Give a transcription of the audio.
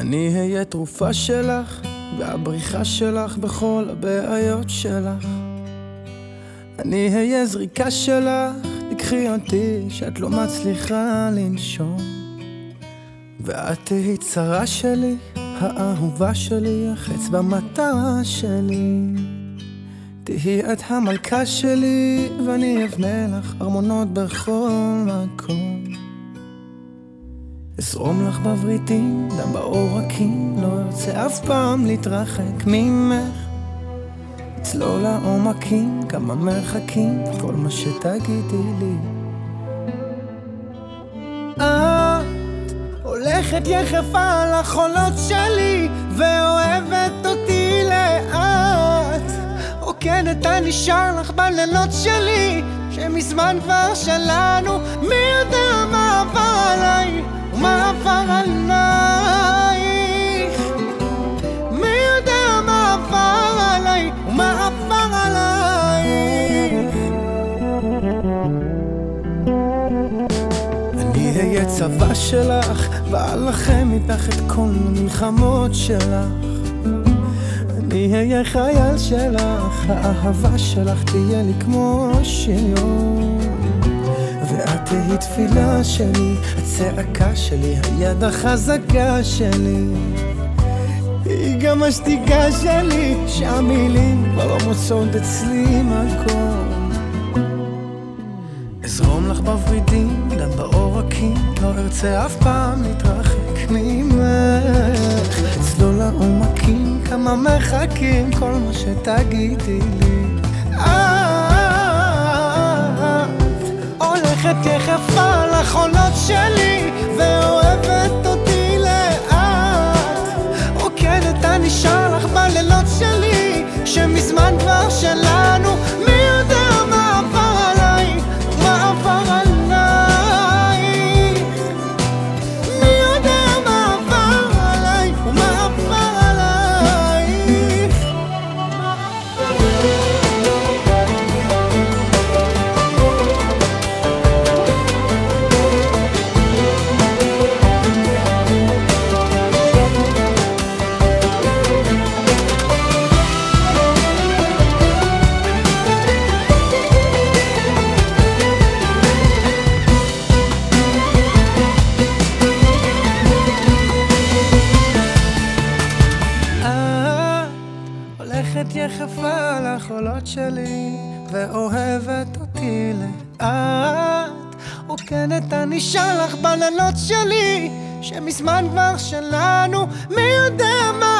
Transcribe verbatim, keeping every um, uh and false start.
אני אהיה תרופה שלך והבריחה שלך בכל הבעיות שלך. אני אהיה זריקה שלך, תקחי אותי שאת לא מצליחה לנשום. ואת תהי צרה שלי, האהובה שלי, החץ במטרה שלי. תהי את המלכה שלי ואני אבנה לך ארמונות בכל מקום. אזרום לך בבריתים, דם בעורקים, לא ארצה אף פעם להתרחק ממך. צלול לעומקים, כמה מרחקים, כל מה שתגידי לי. את הולכת יחפה על החולות שלי ואוהבת אותי לאט. רוקדת הנשאר לך בלילות שלי שמזמן כבר שלנו. מי יודע מה עבר עליי ומה עבר עלייך? מי יודע מה עבר עליי ומה עבר עלייך? אני אהיה צבא שלך ואלחם איתך את כל המלחמות שלך. אני אהיה חייל שלך, האהבה שלך תהיה לי כמו שיום. ואת תהי תפילה שלי, הצעקה שלי, היד החזקה שלי. היא גם השתיקה שלי, שהמילים כבר לא מוצאות אצלי מקום. אזרום לך בוורידים, דם בעורקים, לא ארצה אף פעם להתרחק ממך. אצלול לעומקים, כמה מרחקים, כל מה שתגידי לי. הולכת יחפה על החולות שלי ואוהבת אותי לאט. רוקדת הנשאר לך בלילות שלי שמזמן כבר שלנו. מי יודע מה עבר עליי, מה עבר עלייך? מי יודע מה עבר עליי ומה עבר עלייך? הולכת יחפה על החולות שלי ואוהבת אותי לאט. רוקדת הנשאר לך בלילות שלי שמזמן כבר שלנו. מי יודע מה